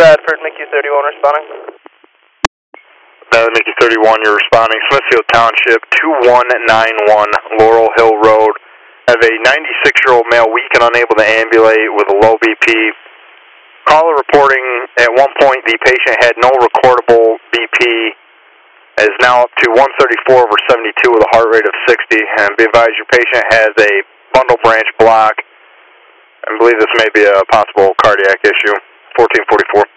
Bradford, Mickey 31 responding. Mickey 31, you're responding. Smithfield Township, 2191 Laurel Hill Road. Have a 96-year-old male weak and unable to ambulate with a low BP. Caller reporting at one point the patient had no recordable BP. Is now up to 134/72 with a heart rate of 60. And be advised, your patient has a bundle branch block. I believe this may be a possible cardiac issue. 1444.